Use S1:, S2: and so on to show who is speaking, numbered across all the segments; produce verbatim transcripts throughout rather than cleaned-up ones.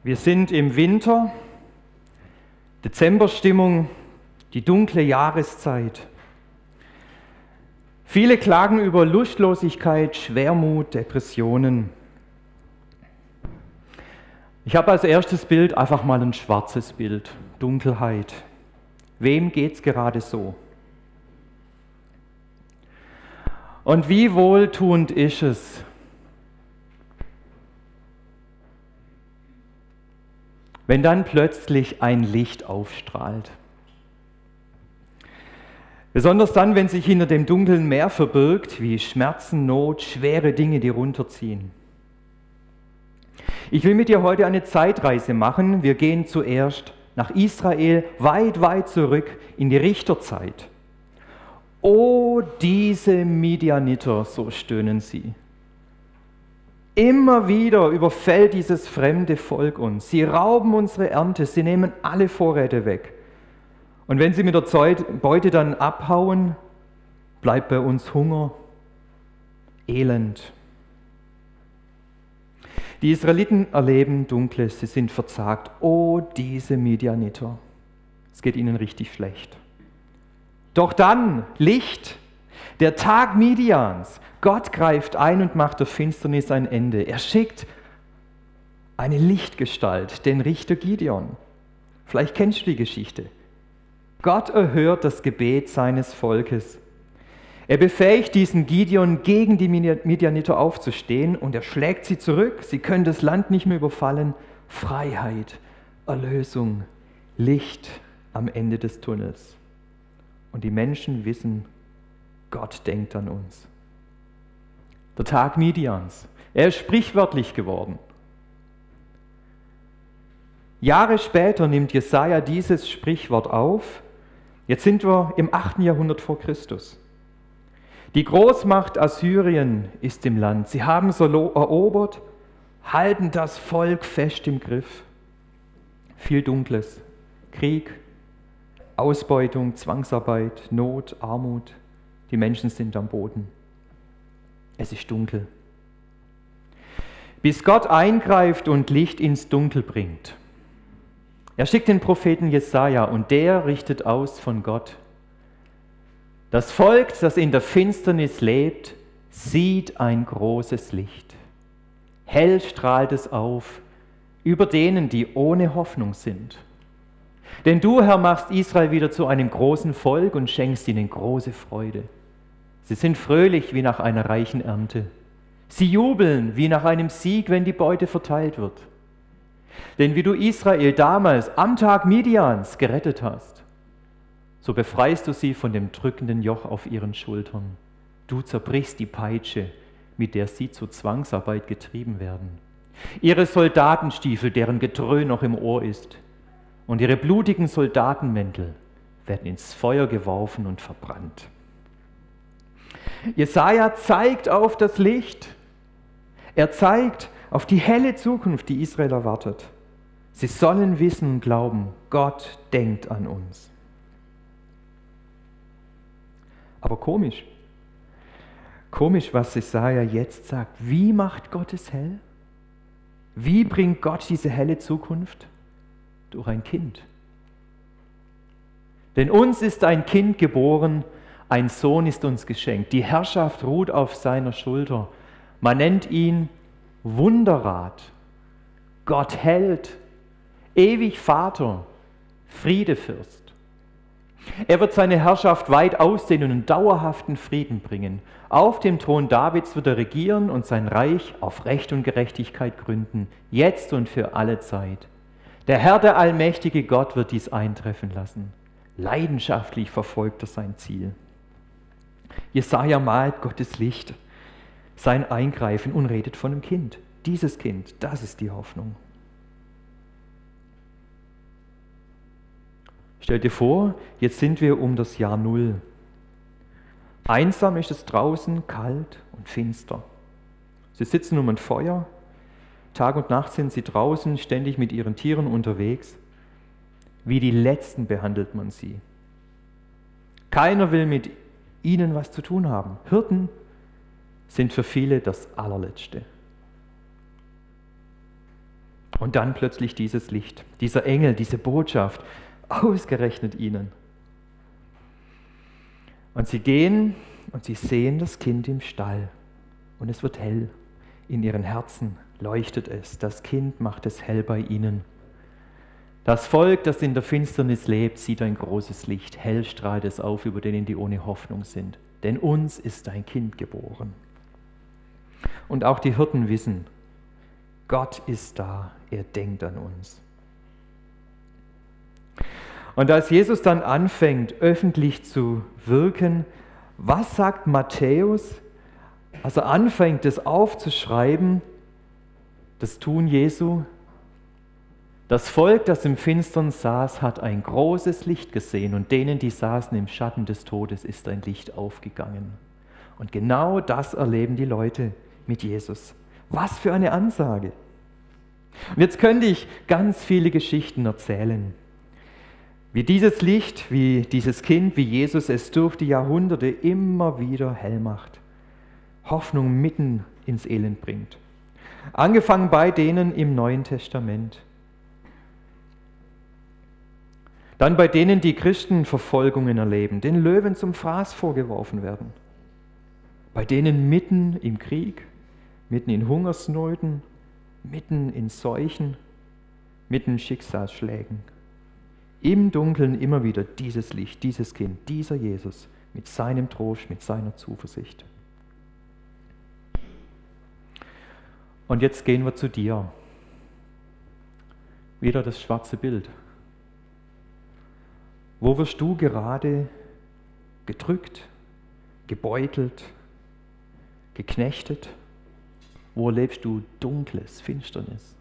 S1: Wir sind im Winter, Dezemberstimmung, die dunkle Jahreszeit. Viele klagen über Lustlosigkeit, Schwermut, Depressionen. Ich habe als erstes Bild einfach mal ein schwarzes Bild, Dunkelheit. Wem geht's gerade so? Und wie wohltuend ist es, wenn dann plötzlich ein Licht aufstrahlt. Besonders dann, wenn sich hinter dem dunklen Meer verbirgt, wie Schmerzen, Not, schwere Dinge, die runterziehen. Ich will mit dir heute eine Zeitreise machen. Wir gehen zuerst nach Israel, weit, weit zurück in die Richterzeit. Oh, diese Midianiter, so stöhnen sie. Immer wieder überfällt dieses fremde Volk uns. Sie rauben unsere Ernte, sie nehmen alle Vorräte weg. Und wenn sie mit der Beute dann abhauen, bleibt bei uns Hunger, Elend. Die Israeliten erleben Dunkles, sie sind verzagt. Oh, diese Midianiter, es geht ihnen richtig schlecht. Doch dann Licht, der Tag Midians. Gott greift ein und macht der Finsternis ein Ende. Er schickt eine Lichtgestalt, den Richter Gideon. Vielleicht kennst du die Geschichte. Gott erhört das Gebet seines Volkes. Er befähigt diesen Gideon, gegen die Midianiter aufzustehen, und er schlägt sie zurück. Sie können das Land nicht mehr überfallen. Freiheit, Erlösung, Licht am Ende des Tunnels. Und die Menschen wissen, Gott denkt an uns. Der Tag Midians. Er ist sprichwörtlich geworden. Jahre später nimmt Jesaja dieses Sprichwort auf. Jetzt sind wir im achten Jahrhundert vor Christus. Die Großmacht Assyrien ist im Land. Sie haben es erobert, halten das Volk fest im Griff. Viel Dunkles, Krieg, Ausbeutung, Zwangsarbeit, Not, Armut. Die Menschen sind am Boden. Es ist dunkel. Bis Gott eingreift und Licht ins Dunkel bringt. Er schickt den Propheten Jesaja und der richtet aus von Gott. Das Volk, das in der Finsternis lebt, sieht ein großes Licht. Hell strahlt es auf über denen, die ohne Hoffnung sind. Denn du, Herr, machst Israel wieder zu einem großen Volk und schenkst ihnen große Freude. Sie sind fröhlich wie nach einer reichen Ernte. Sie jubeln wie nach einem Sieg, wenn die Beute verteilt wird. Denn wie du Israel damals am Tag Midians gerettet hast, so befreist du sie von dem drückenden Joch auf ihren Schultern. Du zerbrichst die Peitsche, mit der sie zur Zwangsarbeit getrieben werden. Ihre Soldatenstiefel, deren Gedröhn noch im Ohr ist, und ihre blutigen Soldatenmäntel werden ins Feuer geworfen und verbrannt. Jesaja zeigt auf das Licht. Er zeigt auf die helle Zukunft, die Israel erwartet. Sie sollen wissen und glauben, Gott denkt an uns. Aber komisch, komisch, was Jesaja jetzt sagt. Wie macht Gott es hell? Wie bringt Gott diese helle Zukunft? Durch ein Kind. Denn uns ist ein Kind geboren, ein Sohn ist uns geschenkt. Die Herrschaft ruht auf seiner Schulter. Man nennt ihn Wunderrat, Gott Held, ewig Vater, Friedefürst. Er wird seine Herrschaft weit ausdehnen und dauerhaften Frieden bringen. Auf dem Thron Davids wird er regieren und sein Reich auf Recht und Gerechtigkeit gründen, jetzt und für alle Zeit. Der Herr, der allmächtige Gott, wird dies eintreffen lassen. Leidenschaftlich verfolgt er sein Ziel. Jesaja malt Gottes Licht, sein Eingreifen und redet von einem Kind. Dieses Kind, das ist die Hoffnung. Stell dir vor, jetzt sind wir um das Jahr Null. Einsam ist es draußen, kalt und finster. Sie sitzen um ein Feuer. Tag und Nacht sind sie draußen, ständig mit ihren Tieren unterwegs. Wie die Letzten behandelt man sie. Keiner will mit ihnen was zu tun haben. Hirten sind für viele das Allerletzte. Und dann plötzlich dieses Licht, dieser Engel, diese Botschaft, ausgerechnet ihnen. Und sie gehen und sie sehen das Kind im Stall. Und es wird hell. In ihren Herzen leuchtet es. Das Kind macht es hell bei ihnen. Das Volk, das in der Finsternis lebt, sieht ein großes Licht. Hell strahlt es auf über denen, die ohne Hoffnung sind. Denn uns ist ein Kind geboren. Und auch die Hirten wissen, Gott ist da, er denkt an uns. Und als Jesus dann anfängt, öffentlich zu wirken, was sagt Matthäus, als er anfängt, das aufzuschreiben, das Tun Jesu? Das Volk, das im Finstern saß, hat ein großes Licht gesehen und denen, die saßen im Schatten des Todes, ist ein Licht aufgegangen. Und genau das erleben die Leute mit Jesus. Was für eine Ansage! Und jetzt könnte ich ganz viele Geschichten erzählen, wie dieses Licht, wie dieses Kind, wie Jesus es durch die Jahrhunderte immer wieder hell macht, Hoffnung mitten ins Elend bringt. Angefangen bei denen im Neuen Testament. Dann bei denen, die Christenverfolgungen erleben, den Löwen zum Fraß vorgeworfen werden. Bei denen mitten im Krieg, mitten in Hungersnöten, mitten in Seuchen, mitten in Schicksalsschlägen. Im Dunkeln immer wieder dieses Licht, dieses Kind, dieser Jesus mit seinem Trost, mit seiner Zuversicht. Und jetzt gehen wir zu dir. Wieder das schwarze Bild. Wo wirst du gerade gedrückt, gebeutelt, geknechtet? Wo erlebst du Dunkles, Finsternis?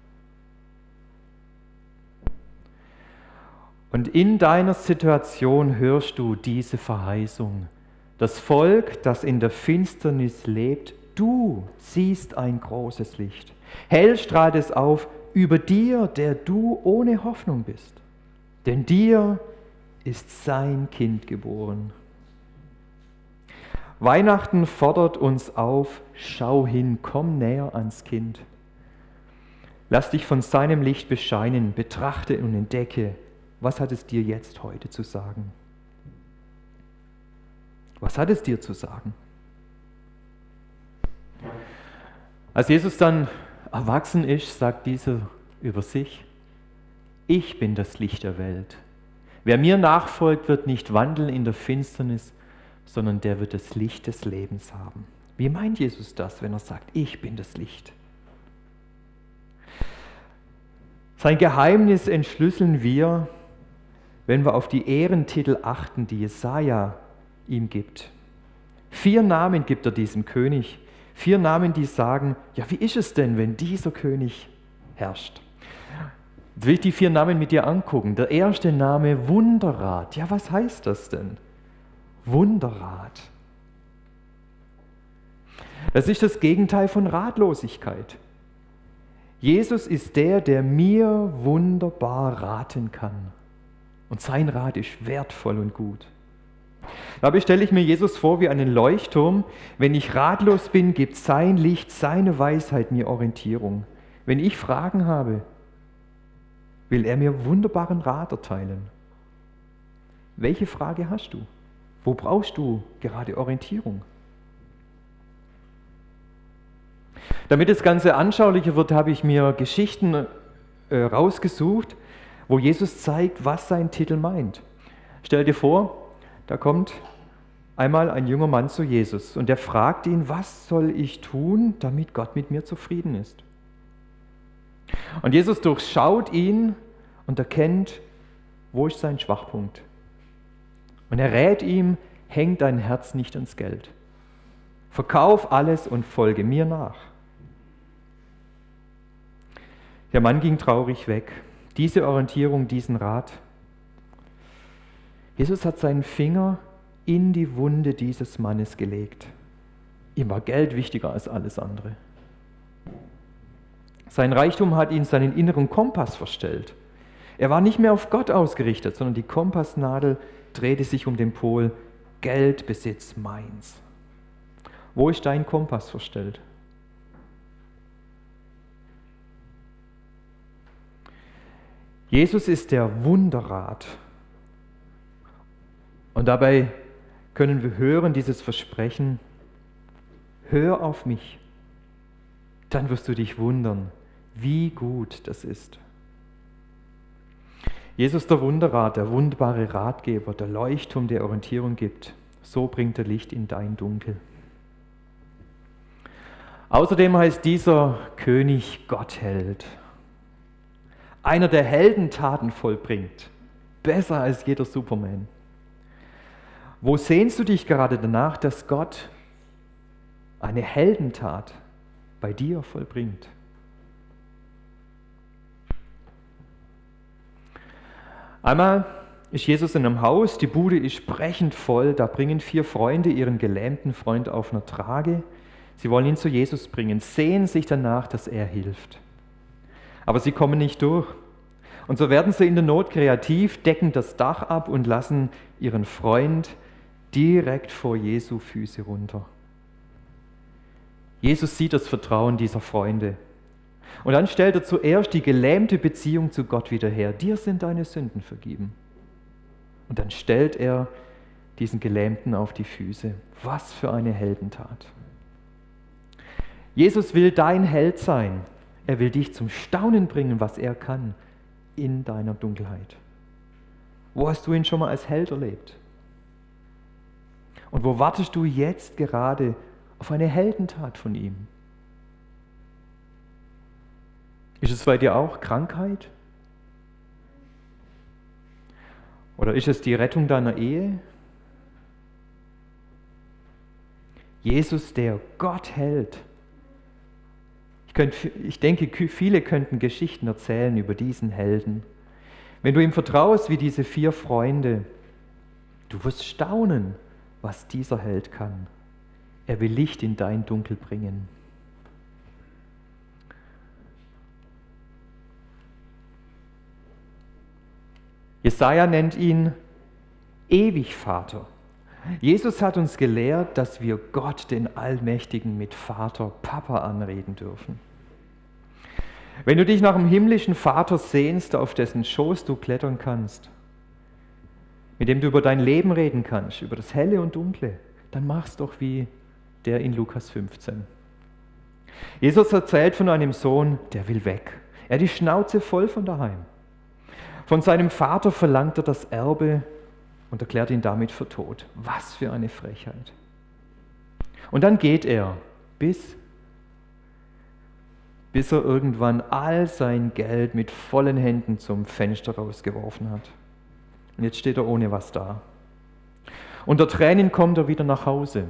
S1: Und in deiner Situation hörst du diese Verheißung. Das Volk, das in der Finsternis lebt, du siehst ein großes Licht. Hell strahlt es auf über dir, der du ohne Hoffnung bist. Denn dir ist sein Kind geboren. Weihnachten fordert uns auf, schau hin, komm näher ans Kind. Lass dich von seinem Licht bescheinen, betrachte und entdecke, was hat es dir jetzt heute zu sagen? Was hat es dir zu sagen? Als Jesus dann erwachsen ist, sagt dieser über sich, ich bin das Licht der Welt. Wer mir nachfolgt, wird nicht wandeln in der Finsternis, sondern der wird das Licht des Lebens haben. Wie meint Jesus das, wenn er sagt, ich bin das Licht? Sein Geheimnis entschlüsseln wir, wenn wir auf die Ehrentitel achten, die Jesaja ihm gibt. Vier Namen gibt er diesem König. Vier Namen, die sagen, ja, wie ist es denn, wenn dieser König herrscht? Jetzt will ich die vier Namen mit dir angucken. Der erste Name, Wunderrat. Ja, was heißt das denn? Wunderrat. Das ist das Gegenteil von Ratlosigkeit. Jesus ist der, der mir wunderbar raten kann. Und sein Rat ist wertvoll und gut. Dabei stelle ich mir Jesus vor wie einen Leuchtturm. Wenn ich ratlos bin, gibt sein Licht, seine Weisheit mir Orientierung. Wenn ich Fragen habe, will er mir wunderbaren Rat erteilen. Welche Frage hast du? Wo brauchst du gerade Orientierung? Damit das Ganze anschaulicher wird, habe ich mir Geschichten äh, rausgesucht, wo Jesus zeigt, was sein Titel meint. Stell dir vor, da kommt einmal ein junger Mann zu Jesus und der fragt ihn, was soll ich tun, damit Gott mit mir zufrieden ist? Und Jesus durchschaut ihn und erkennt, wo ist sein Schwachpunkt. Und er rät ihm, häng dein Herz nicht ans Geld. Verkauf alles und folge mir nach. Der Mann ging traurig weg. Diese Orientierung, diesen Rat. Jesus hat seinen Finger in die Wunde dieses Mannes gelegt. Ihm war Geld wichtiger als alles andere. Sein Reichtum hat ihn seinen inneren Kompass verstellt. Er war nicht mehr auf Gott ausgerichtet, sondern die Kompassnadel drehte sich um den Pol Geld, Besitz, meins. Wo ist dein Kompass verstellt? Jesus ist der Wunderrat. Und dabei können wir hören dieses Versprechen: Hör auf mich, dann wirst du dich wundern, wie gut das ist. Jesus, der Wunderrat, der wunderbare Ratgeber, der Leuchtturm, der Orientierung gibt, so bringt er Licht in dein Dunkel. Außerdem heißt dieser König Gottheld. Einer, der Heldentaten vollbringt, besser als jeder Superman. Wo sehnst du dich gerade danach, dass Gott eine Heldentat bei dir vollbringt? Einmal ist Jesus in einem Haus, die Bude ist brechend voll, da bringen vier Freunde ihren gelähmten Freund auf einer Trage. Sie wollen ihn zu Jesus bringen, sehnen sich danach, dass er hilft. Aber sie kommen nicht durch. Und so werden sie in der Not kreativ, decken das Dach ab und lassen ihren Freund direkt vor Jesu Füße runter. Jesus sieht das Vertrauen dieser Freunde. Und dann stellt er zuerst die gelähmte Beziehung zu Gott wieder her. Dir sind deine Sünden vergeben. Und dann stellt er diesen Gelähmten auf die Füße. Was für eine Heldentat. Jesus will dein Held sein. Er will dich zum Staunen bringen, was er kann in deiner Dunkelheit. Wo hast du ihn schon mal als Held erlebt? Und wo wartest du jetzt gerade auf eine Heldentat von ihm? Ist es bei dir auch Krankheit? Oder ist es die Rettung deiner Ehe? Jesus, der Gott hält. Ich, könnte, ich denke, viele könnten Geschichten erzählen über diesen Helden. Wenn du ihm vertraust, wie diese vier Freunde, du wirst staunen, was dieser Held kann. Er will Licht in dein Dunkel bringen. Jesaja nennt ihn Ewigvater. Jesus hat uns gelehrt, dass wir Gott, den Allmächtigen, mit Vater, Papa anreden dürfen. Wenn du dich nach dem himmlischen Vater sehnst, auf dessen Schoß du klettern kannst, mit dem du über dein Leben reden kannst, über das Helle und Dunkle, dann mach's doch wie der in Lukas fünfzehn. Jesus erzählt von einem Sohn, der will weg. Er hat die Schnauze voll von daheim. Von seinem Vater verlangt er das Erbe und erklärt ihn damit für tot. Was für eine Frechheit. Und dann geht er, bis, bis er irgendwann all sein Geld mit vollen Händen zum Fenster rausgeworfen hat. Und jetzt steht er ohne was da. Unter Tränen kommt er wieder nach Hause.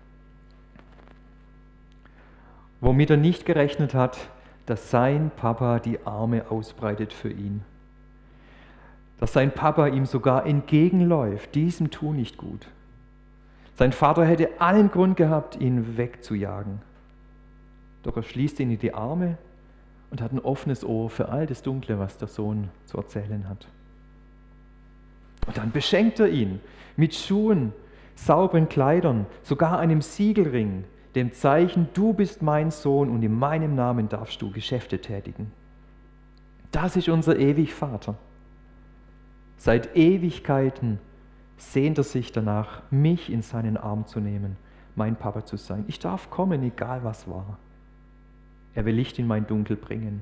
S1: Womit er nicht gerechnet hat, dass sein Papa die Arme ausbreitet für ihn. Dass sein Papa ihm sogar entgegenläuft, diesem tu nicht gut. Sein Vater hätte allen Grund gehabt, ihn wegzujagen. Doch er schließt ihn in die Arme und hat ein offenes Ohr für all das Dunkle, was der Sohn zu erzählen hat. Und dann beschenkt er ihn mit Schuhen, sauberen Kleidern, sogar einem Siegelring, dem Zeichen, du bist mein Sohn und in meinem Namen darfst du Geschäfte tätigen. Das ist unser Ewigvater. Seit Ewigkeiten sehnt er sich danach, mich in seinen Arm zu nehmen, mein Papa zu sein. Ich darf kommen, egal was war. Er will Licht in mein Dunkel bringen.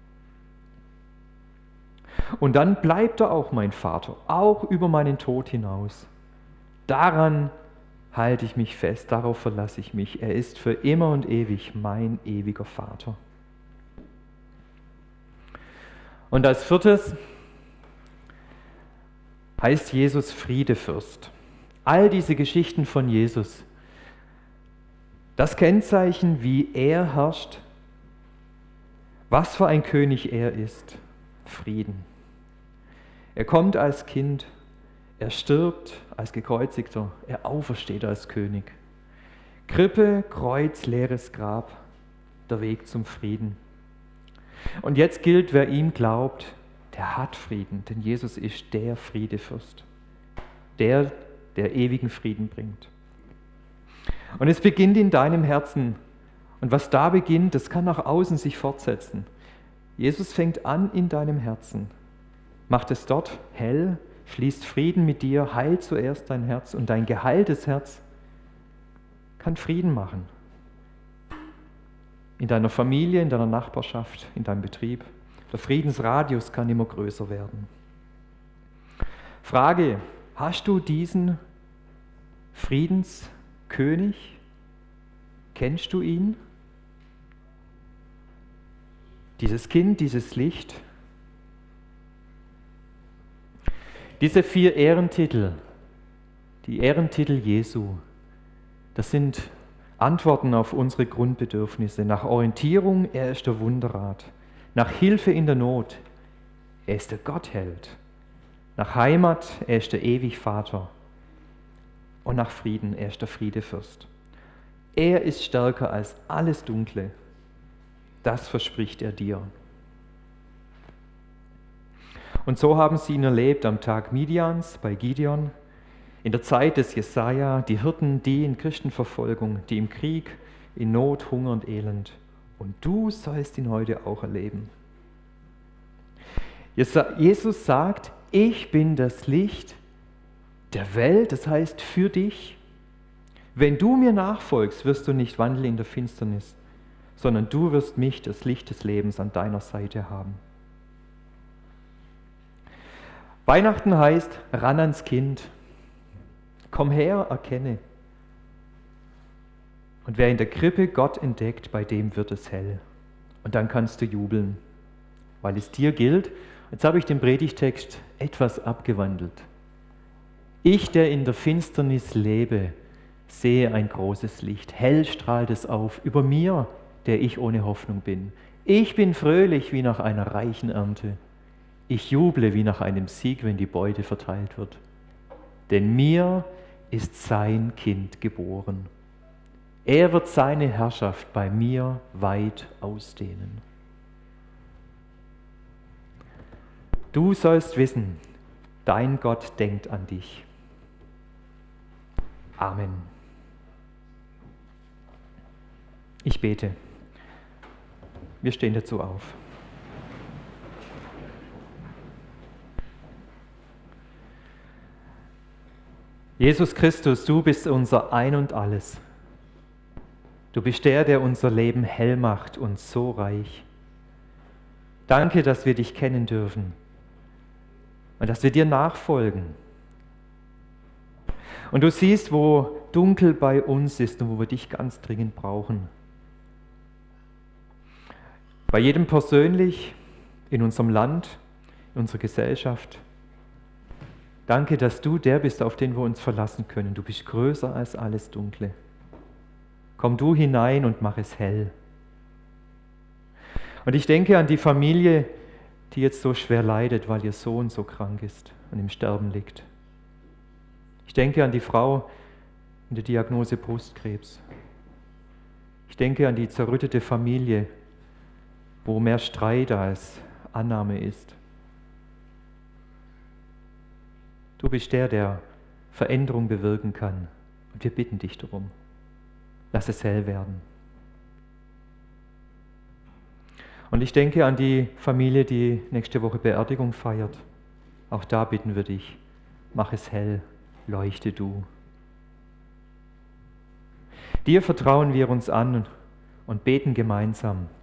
S1: Und dann bleibt er auch mein Vater, auch über meinen Tod hinaus. Daran halte ich mich fest, darauf verlasse ich mich. Er ist für immer und ewig mein ewiger Vater. Und als viertes heißt Jesus Friedefürst. All diese Geschichten von Jesus, das Kennzeichen, wie er herrscht, was für ein König er ist, Frieden. Er kommt als Kind, er stirbt als Gekreuzigter, er aufersteht als König. Krippe, Kreuz, leeres Grab, der Weg zum Frieden. Und jetzt gilt, wer ihm glaubt, der hat Frieden, denn Jesus ist der Friedefürst, der, der ewigen Frieden bringt. Und es beginnt in deinem Herzen. Und was da beginnt, das kann nach außen sich fortsetzen. Jesus fängt an in deinem Herzen. macht es dort hell, fließt Frieden mit dir, heilt zuerst dein Herz und dein geheiltes Herz kann Frieden machen. In deiner Familie, in deiner Nachbarschaft, in deinem Betrieb. Der Friedensradius kann immer größer werden. Frage, hast du diesen Friedenskönig? Kennst du ihn? Dieses Kind, dieses Licht? Diese vier Ehrentitel, die Ehrentitel Jesu, das sind Antworten auf unsere Grundbedürfnisse. Nach Orientierung, er ist der Wunderrat. Nach Hilfe in der Not, er ist der Gottheld. Nach Heimat, er ist der Ewigvater. Und nach Frieden, er ist der Friedefürst. Er ist stärker als alles Dunkle. Das verspricht er dir. Und so haben sie ihn erlebt am Tag Midians bei Gideon, in der Zeit des Jesaja, die Hirten, die in Christenverfolgung, die im Krieg, in Not, Hunger und Elend. Und du sollst ihn heute auch erleben. Jesus sagt, ich bin das Licht der Welt, das heißt für dich. Wenn du mir nachfolgst, wirst du nicht wandeln in der Finsternis, sondern du wirst mich, das Licht des Lebens, an deiner Seite haben. Weihnachten heißt, ran ans Kind. Komm her, erkenne. Und wer in der Krippe Gott entdeckt, bei dem wird es hell. Und dann kannst du jubeln, weil es dir gilt. Jetzt habe ich den Predigtext etwas abgewandelt. Ich, der in der Finsternis lebe, sehe ein großes Licht. Hell strahlt es auf über mir, der ich ohne Hoffnung bin. Ich bin fröhlich wie nach einer reichen Ernte. Ich juble wie nach einem Sieg, wenn die Beute verteilt wird. Denn mir ist sein Kind geboren. Er wird seine Herrschaft bei mir weit ausdehnen. Du sollst wissen, dein Gott denkt an dich. Amen. Ich bete. Wir stehen dazu auf. Jesus Christus, du bist unser Ein und Alles. Du bist der, der unser Leben hell macht und so reich. Danke, dass wir dich kennen dürfen und dass wir dir nachfolgen. Und du siehst, wo dunkel bei uns ist und wo wir dich ganz dringend brauchen. Bei jedem persönlich, in unserem Land, in unserer Gesellschaft. Danke, dass du der bist, auf den wir uns verlassen können. Du bist größer als alles Dunkle. Komm du hinein und mach es hell. Und ich denke an die Familie, die jetzt so schwer leidet, weil ihr Sohn so krank ist und im Sterben liegt. Ich denke an die Frau mit der Diagnose Brustkrebs. Ich denke an die zerrüttete Familie, wo mehr Streit als Annahme ist. Du bist der, der Veränderung bewirken kann. Und wir bitten dich darum. Lass es hell werden. Und ich denke an die Familie, die nächste Woche Beerdigung feiert. Auch da bitten wir dich, mach es hell, leuchte du. Dir vertrauen wir uns an und beten gemeinsam.